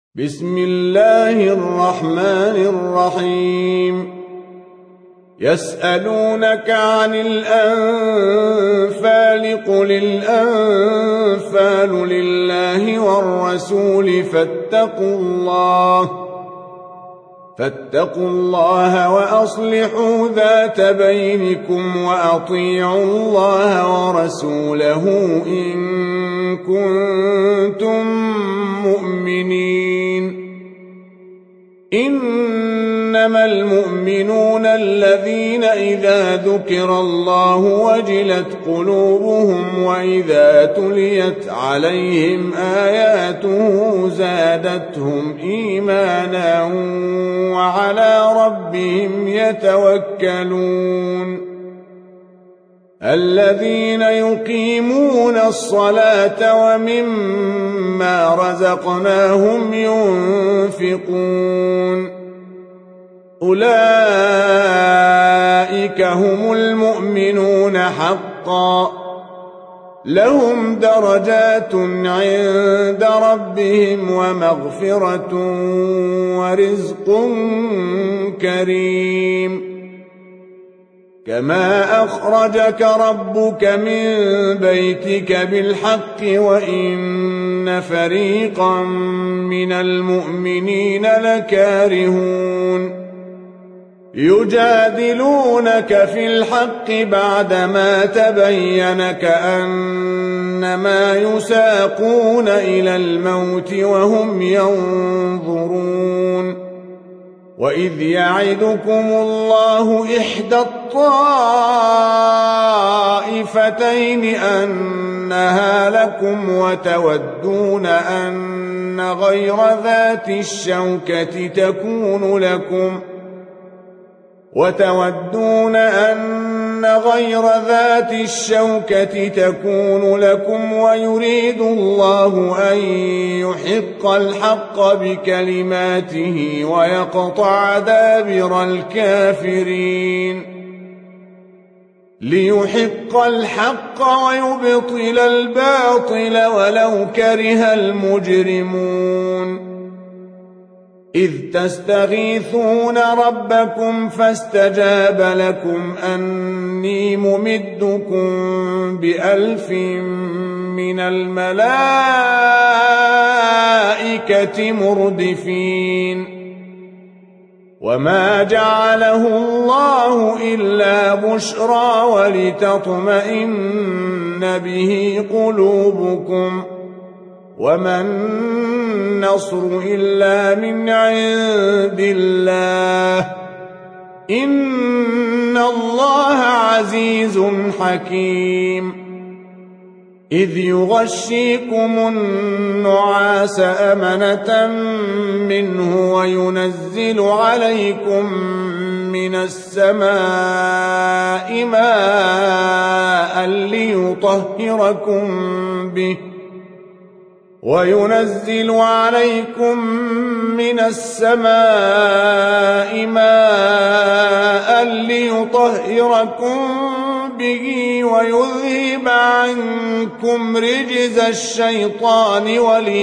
بسم الله الرحمن الرحيم يسألونك عن الأنفال قل الأنفال لله والرسول فاتقوا الله وأصلحوا ذات بينكم وأطيعوا الله ورسوله إن كنتم مؤمنين إنما المؤمنون الذين إذا ذكر الله وجلت قلوبهم وإذا تليت عليهم آياته زادتهم إيمانا وعلى ربهم يتوكلون الذين يقيمون الصلاة ومما رزقناهم ينفقون أولئك هم المؤمنون حقا لهم درجات عند ربهم ومغفرة ورزق كريم كما أخرجك ربك من بيتك بالحق وإن فريقا من المؤمنين لكارهون يجادلونك في الحق بعدما تبين كأنما يساقون إلى الموت وهم ينظرون وإذ يعدكم الله إحدى الطائفتين أنها لكم وتودون أن غير ذات الشوكة تكون لكم ويريد الله أن يحق الحق بكلماته ويقطع دابر الكافرين ليحق الحق ويبطل الباطل ولو كره المجرمون إذ تستغيثون ربكم فاستجاب لكم أني ممدكم ب1000 من الملائكة مردفين وما جعله الله إلا بشرى ولتطمئن به قلوبكم وما النصر إلا من عند الله إن الله عزيز حكيم إذ يغشيكم النعاس أمنة منه وينزل عليكم من السماء ماء ليطهركم به ويذهب عنكم رجز الشيطان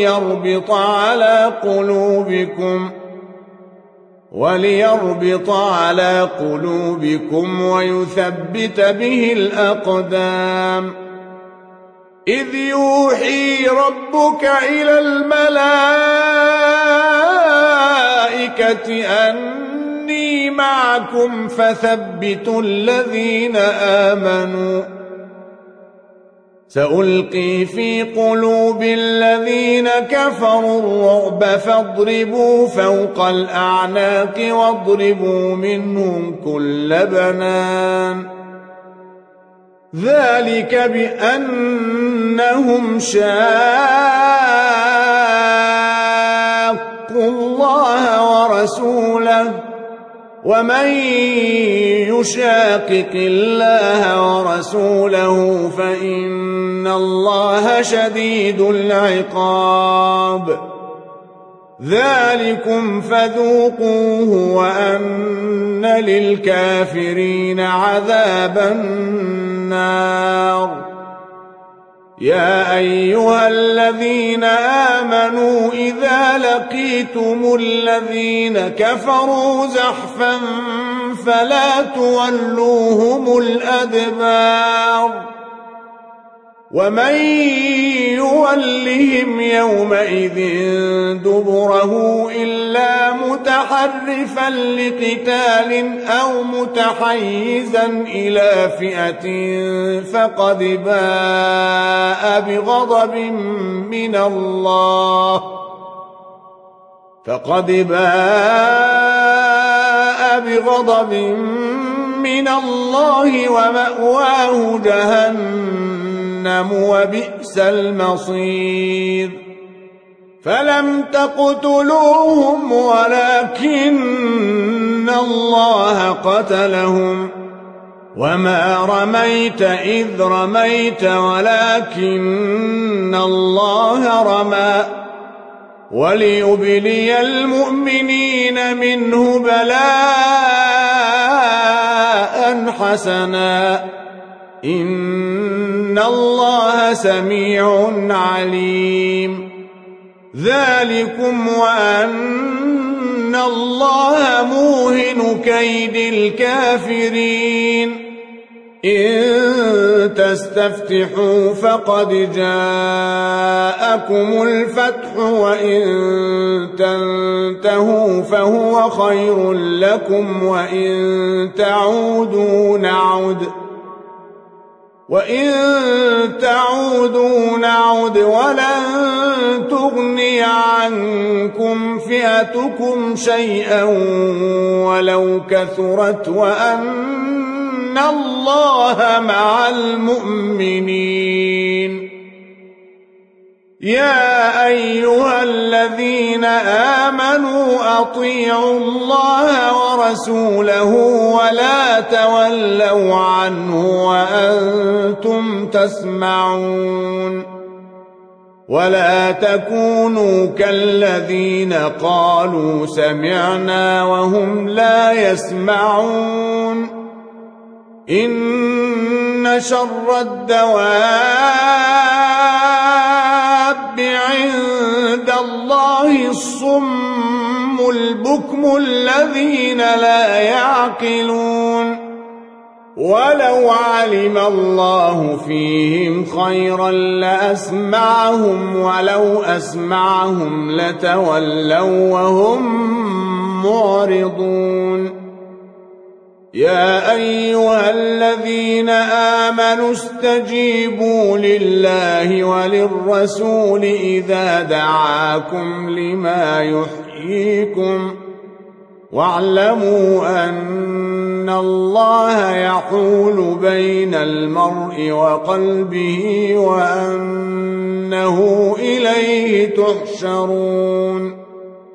وليربط على قلوبكم ويثبت به الأقدام إذ يوحي ربك إلى الملائكة أني معكم فثبتوا الذين آمنوا سألقي في قلوب الذين كفروا الرعب فاضربوا فوق الأعناق واضربوا منهم كل بنان ذلك بأنهم شاقوا الله ورسوله ومن يشاقق الله ورسوله فإن الله شديد العقاب ذلكم فذوقوه وأن للكافرين عذاب النار يا أيها الذين آمنوا إذا لقيتم الذين كفروا زحفا فلا تولوهم الأدبار ومن يولهم يومئذ دبره إلا متحرفا لقتال أو متحيزا إلى فئة فقد باء بغضب من الله ومأواه جهنم وبئس المصير فلم تقتلوهم ولكن الله قتلهم وما رميت إذ رميت ولكن الله رمى وليبلي المؤمنين منه بلاء حسنا إن الله سميع عليم ذلكم وأن الله موهن كيد الكافرين إن تستفتحوا فقد جاءكم الفتح وإن تنتهوا فهو خير لكم وإن تعودوا نعد ولن تغني عنكم فئتكم شيئا ولو كثرت وأن الله مع المؤمنين يا أيها الذين آمنوا أطيعوا الله ورسوله ولا تولوا عنه وأنتم تسمعون ولا تكونوا كالذين قالوا سمعنا وهم لا يسمعون إن شر الدواب عند الله الصم البكم الذين لا يعقلون ولو علم الله فيهم خيرا لأسمعهم ولو أسمعهم لتولوا وهم معرضون يا أيها الذين آمنوا استجيبوا لله وللرسول إذا دعاكم لما يحييكم واعلموا أن الله يحول بين المرء وقلبه وأنه إليه تحشرون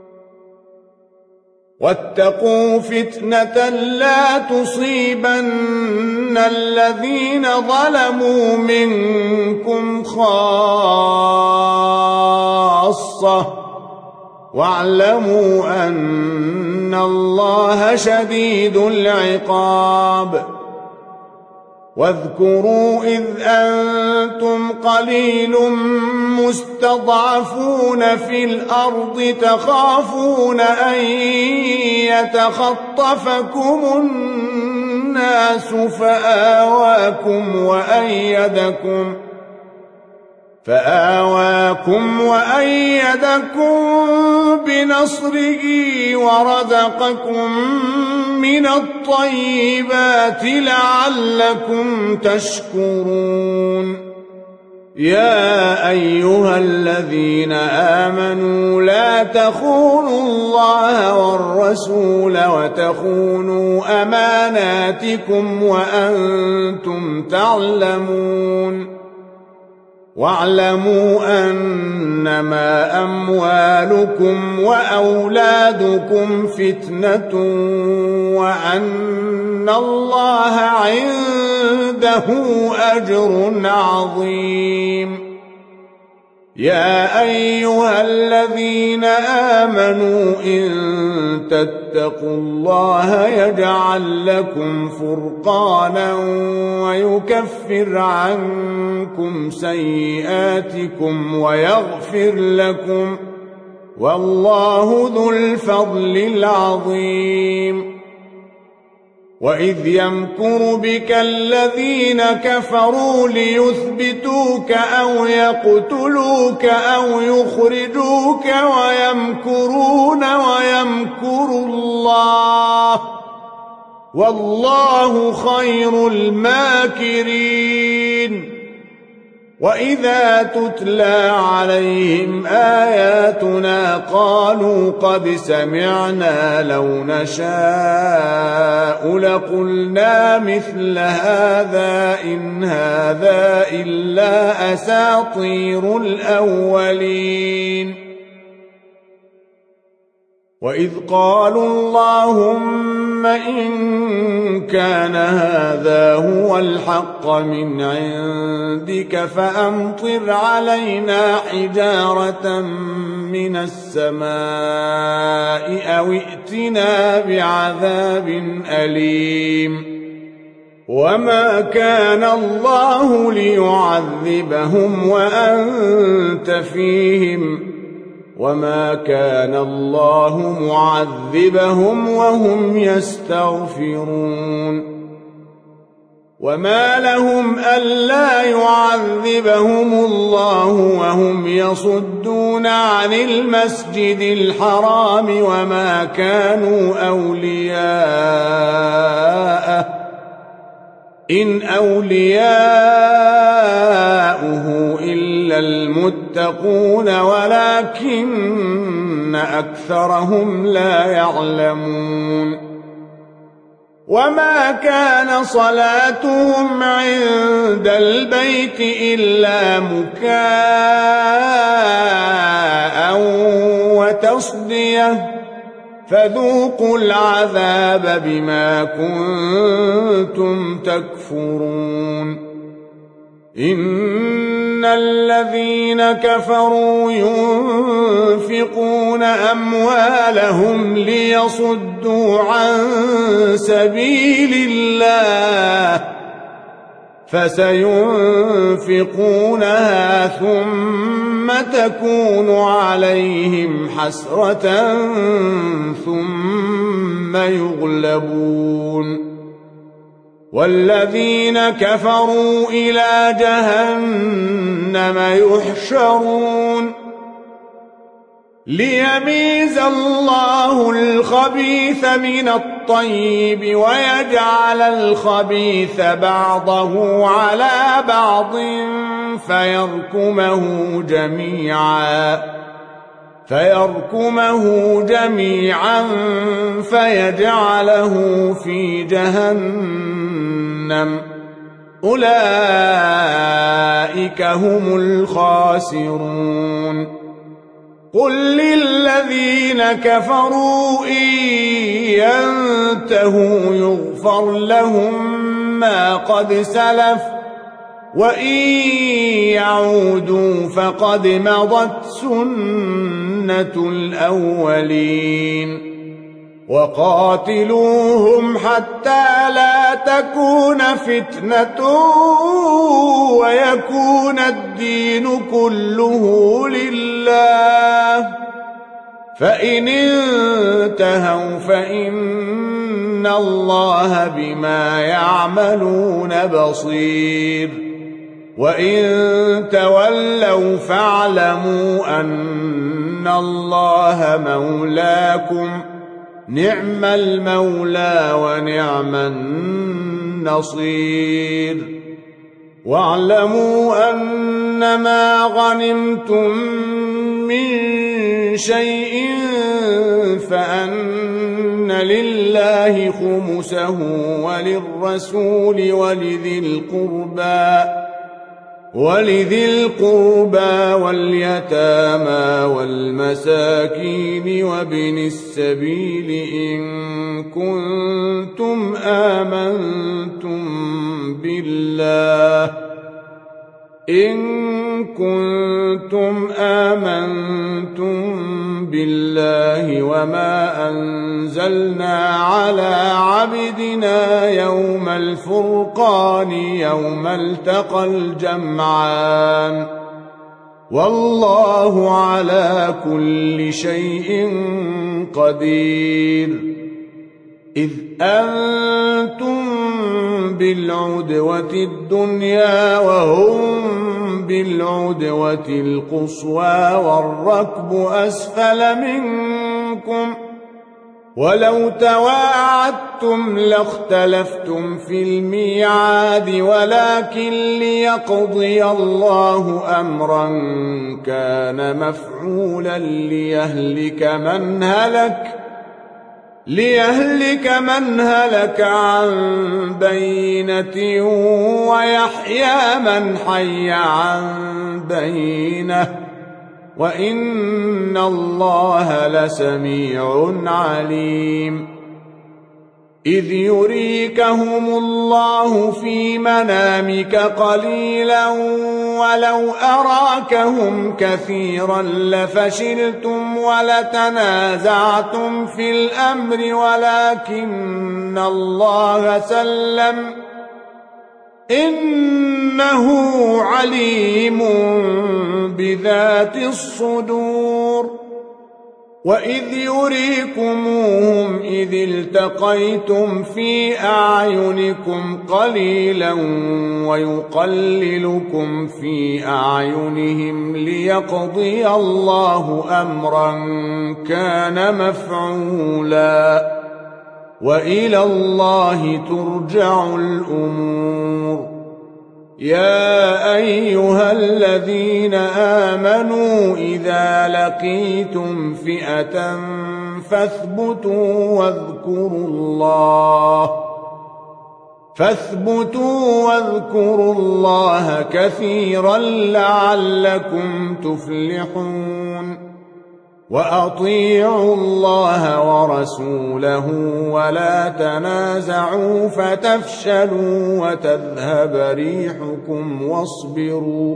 واتقوا فتنة لا تصيبن الذين ظلموا منكم خاصة واعلموا أن الله شديد العقاب واذكروا إذ أنتم قليل مستضعفون في الأرض تخافون أن يتخطفكم الناس فآواكم وأيدكم بنصره ورزقكم من الطيبات لعلكم تشكرون يا أيها الذين آمنوا لا تخونوا الله والرسول وتخونوا أماناتكم وأنتم تعلمون واعلموا أنما أموالكم وأولادكم فتنة وأن الله عنده أجر عظيم يا أيها الذين آمنوا إن تتقوا الله يجعل لكم فرقانا ويكفر عنكم سيئاتكم ويغفر لكم والله ذو الفضل العظيم وإذ يمكر بك الذين كفروا ليثبتوك أو يقتلوك أو يخرجوك ويمكرون ويمكر الله والله خير الماكرين وإذا تتلى عليهم آياتنا قالوا قد سمعنا لو نشاء لقلنا مثل هذا إن هذا إلا أساطير الأولين وإذ قالوا اللهم إن كان هذا هو الحق من عندك فأمطر علينا حجارة من السماء أو ائتنا بعذاب أليم وما كان الله ليعذبهم وأنت فيهم وما كان الله معذبهم وهم يستغفرون وما لهم ألا يعذبهم الله وهم يصدون عن المسجد الحرام وما كانوا أولياءه إن أولياؤه إلا المتقون ولكن أكثرهم لا يعلمون وما كان صلاتهم عند البيت إلا مكاء وتصدية فذوقوا العذاب بما كنتم تكفرون إن الذين كفروا ينفقون أموالهم ليصدوا عن سبيل الله فسينفقونها ثم تكون عليهم حسرة ثم يغلبون والذين كفروا إلى جهنم يحشرون ليميز الله الخبيث من الطيب ويجعل الخبيث بعضه على بعض فيركمه جميعا فيجعله في جهنم أولئك هم الخاسرون قل للذين كفروا إن ينتهوا يغفر لهم ما قد سلف وإن يعودوا فقد مضت سنة الأولين وقاتلوهم حتى لا تكون فتنة ويكون الدين كله لله فإن انتهوا فإن الله بما يعملون بصير وإن تولوا فاعلموا أن الله مولاكم نعم المولى ونعم النصير واعلموا أنما غنمتم من شيء فأن لله خمسه وللرسول ولذي القربى واليتامى والمساكين وابن السبيل إن كنتم آمنتم إن كنتم آمنتم بالله وما أنزلنا على عبدنا يوم الفرقان يوم التقى الجمعان والله على كل شيء قدير إذ أنتم بالعدوة الدنيا وهم بالعدوة القصوى والركب أسفل منكم ولو تواعدتم لاختلفتم في الميعاد ولكن ليقضي الله أمرا كان مفعولا ليهلك من هلك عن بينة ويحيى من حي عن بينة وإن الله لسميع عليم إذ يريكهم الله في منامك قليلا ولو أراكهم كثيرا لفشلتم ولتنازعتم في الأمر ولكن الله سلم إنه عليم بذات الصدور وإذ يريكموهم إذ التقيتم في أعينكم قليلا ويقللكم في أعينهم ليقضي الله أمرا كان مفعولا وإلى الله ترجع الأمور يا أيها الذين آمنوا إذا لقيتم فئة فاثبتوا واذكروا الله كثيرا لعلكم تفلحون وأطيعوا الله ورسوله ولا تنازعوا فتفشلوا وتذهب ريحكم واصبروا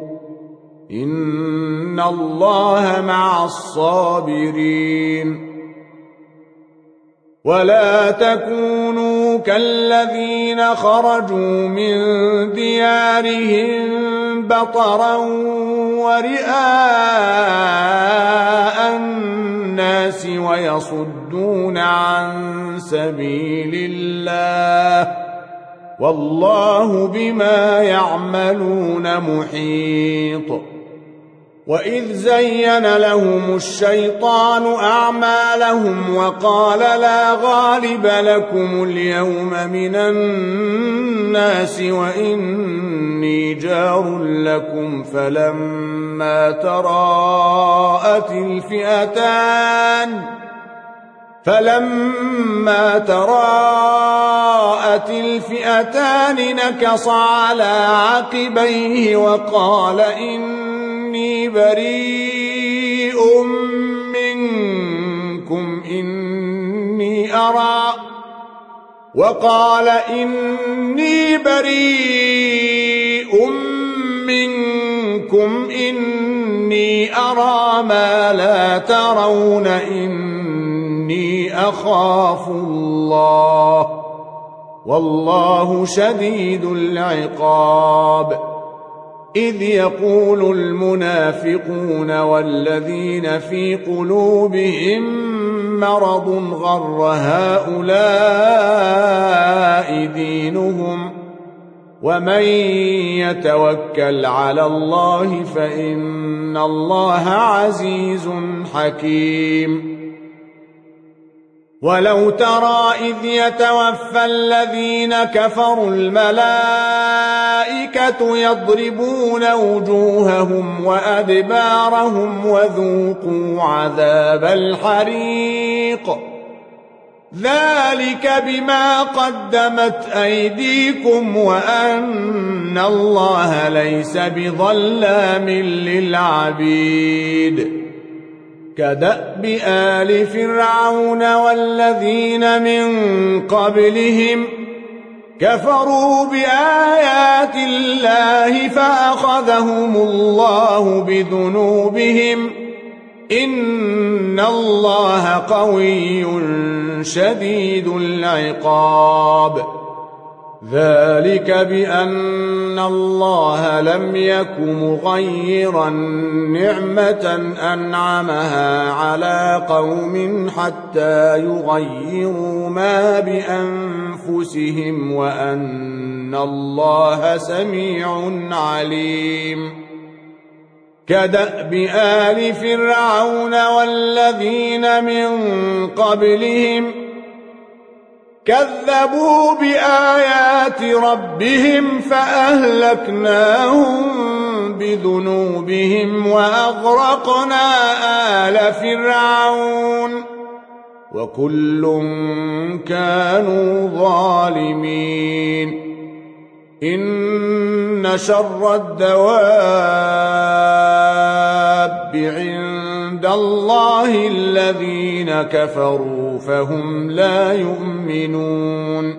إن الله مع الصابرين ولا تكونوا كالذين خرجوا من ديارهم بطرا ورئاء الناس ويصدون عن سبيل الله والله بما يعملون محيط وإذ زين لهم الشيطان أعمالهم وقال لا غالب لكم اليوم من الناس وإني جار لكم فلما تراءت الفئتان نكص على عقبيه وقال إني بريء منكم إني أرى ما لا ترون إني أخاف الله والله شديد العقاب إذ يقول المنافقون والذين في قلوبهم مرض غر هؤلاء دينهم ومن يتوكل على الله فإن الله عزيز حكيم ولو ترى إذ يتوفى الذين كفروا الملائكة يضربون وجوههم وأدبارهم وذوقوا عذاب الحريق ذلك بما قدمت أيديكم وأن الله ليس بظلام للعبيد كدأب آل فرعون والذين من قبلهم كفروا بآيات الله فأخذهم الله بذنوبهم إن الله قوي شديد العقاب ذلك بأن الله لم يك مغيرا نعمة أنعمها على قوم حتى يغيروا ما بأنفسهم وأن الله سميع عليم كدأب آل فرعون والذين من قبلهم كذبوا بآيات ربهم فأهلكناهم بذنوبهم وأغرقنا آل فرعون وكل كانوا ظالمين إن شر الدواب عند الله الذين كفروا فهم لا يؤمنون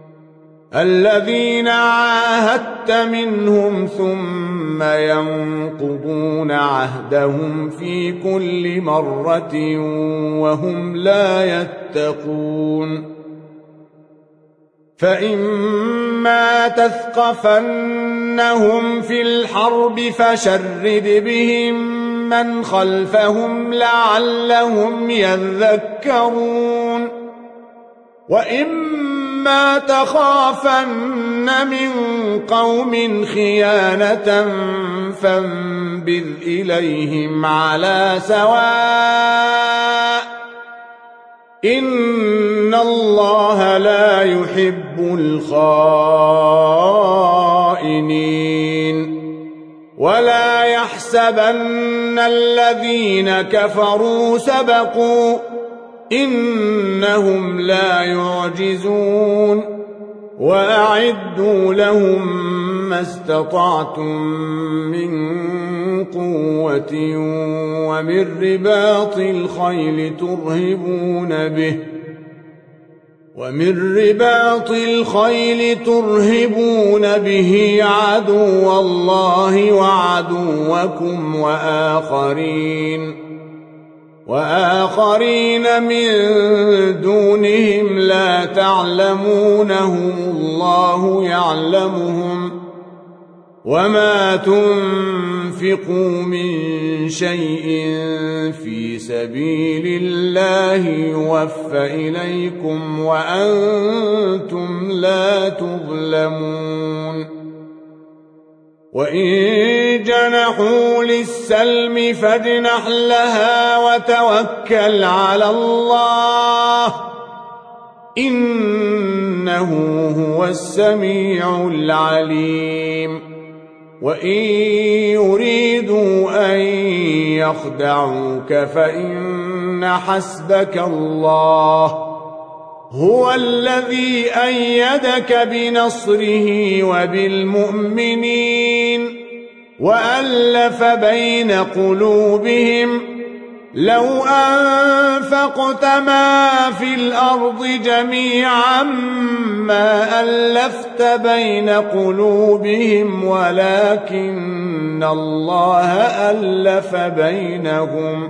الذين عاهدت منهم ثم ينقضون عهدهم في كل مرة وهم لا يتقون فإما تثقفنهم في الحرب فشرد بهم من خلفهم لعلهم يذكرون وإما تخافن من قوم خيانة فانبذ إليهم على سواء إن الله لا يحب الخائنين ولا يحسبن الذين كفروا سبقوا إنهم لا يعجزون وأعدوا لهم ما استطعتم من قوة ومن رباط الخيل ترهبون به عدو الله وعدوكم وآخرين من دونهم لا تعلمونهم الله يعلمهم وما تنفقوا من شيء في سبيل الله يوفى إليكم وأنتم لا تظلمون وإن جنحوا للسلم فاجنح لها وتوكل على الله إنه هو السميع العليم وإن يريدوا أن يخدعوك فإن حسبك الله هو الذي أيدك بنصره وبالمؤمنين وألف بين قلوبهم لو أنفقت ما في الأرض جميعا ما ألفت بين قلوبهم ولكن الله ألف بينهم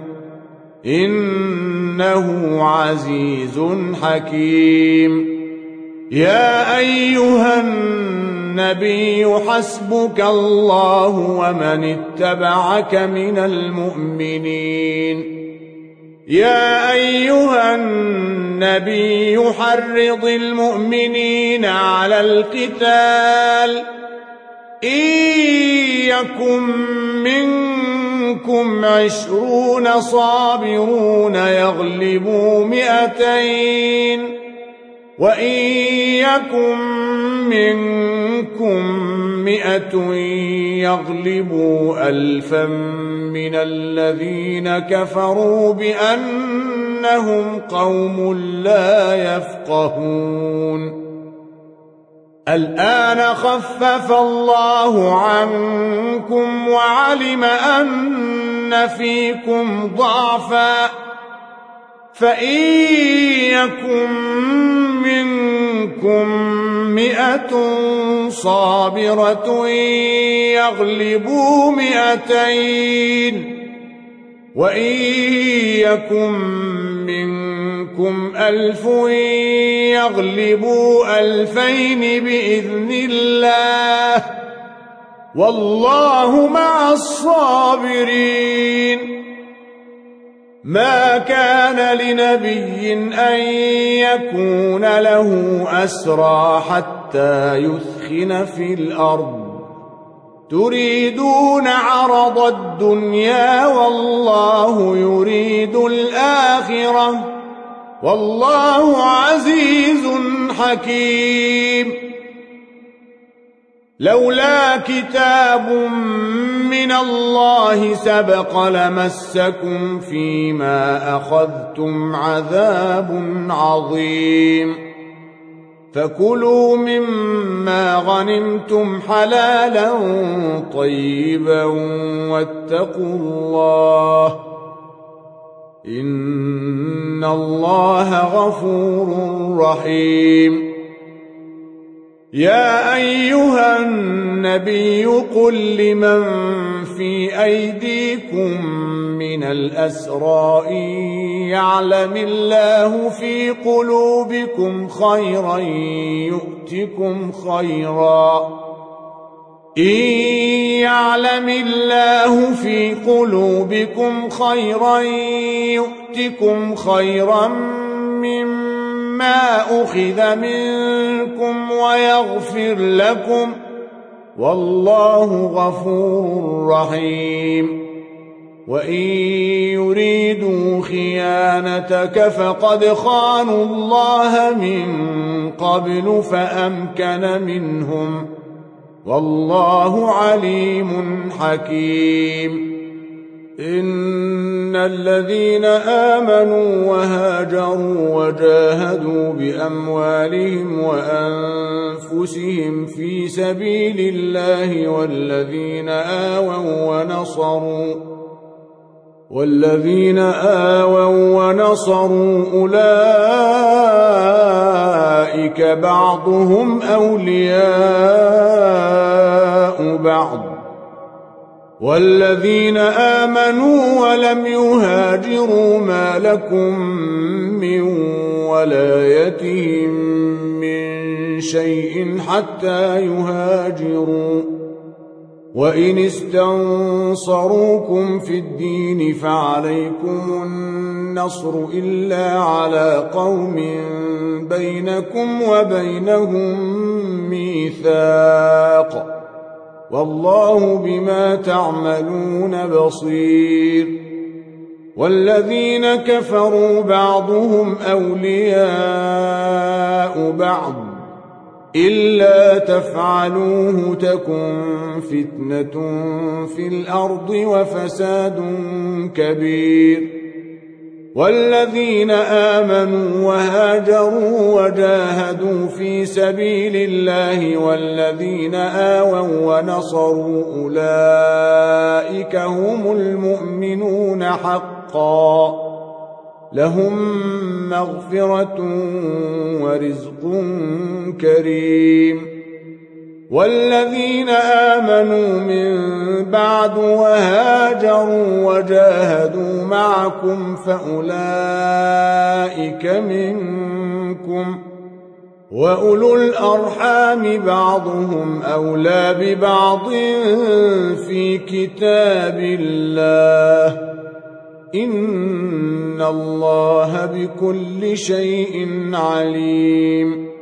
إنه عزيز حكيم يا أيها النبي حسبك الله ومن اتبعك من المؤمنين يا أيها النبي حرض المؤمنين على القتال إن يكن منكم 20 صابرون يغلبوا 200 وإن يكن منكم 100 يغلبوا 1000 من الذين كفروا بأنهم قوم لا يفقهون الآن خفف الله عنكم وعلم أن فيكم ضعفا فإن يكن منكم منكم 100 صابرة يغلبوا 200 وإن يكن منكم 1000 يغلبوا 2000 بإذن الله والله مع الصابرين. ما كان لنبي أن يكون له أسرى حتى يثخن في الأرض تريدون عرض الدنيا والله يريد الآخرة والله عزيز حكيم. لولا كتاب من الله سبق لمسكم فيما أخذتم عذاب عظيم. فكلوا مما غنمتم حلالا طيبا واتقوا الله إن الله غفور رحيم. يا أيها النبي قل لمن في أيديكم من الأسرى إن يعلم الله في قلوبكم خيرا يؤتكم خيرا مما أخذ منكم ويغفر لكم والله غفور رحيم. وإن يريدوا خيانتك فقد خانوا الله من قبل فأمكن منهم والله عليم حكيم. إن الذين آمنوا وهاجروا وجاهدوا بأموالهم وأنفسهم في سبيل الله والذين آووا ونصروا أولئك بعضهم أولياء بعض والذين آمنوا ولم يهاجروا ما لكم من ولايتهم من شيء حتى يهاجروا وإن استنصروكم في الدين فعليكم النصر إلا على قوم بينكم وبينهم ميثاق والله بما تعملون بصير. والذين كفروا بعضهم أولياء بعض إلا تفعلوه تكن فتنة في الأرض وفساد كبير. والذين آمنوا وهاجروا وجاهدوا في سبيل الله والذين آووا ونصروا أولئك هم المؤمنون حقا لهم مغفرة ورزق كريم. والذين آمنوا من بعد وهاجروا وجاهدوا معكم فأولئك منكم وأولو الأرحام بعضهم أولى ببعض في كتاب الله إن الله بكل شيء عليم.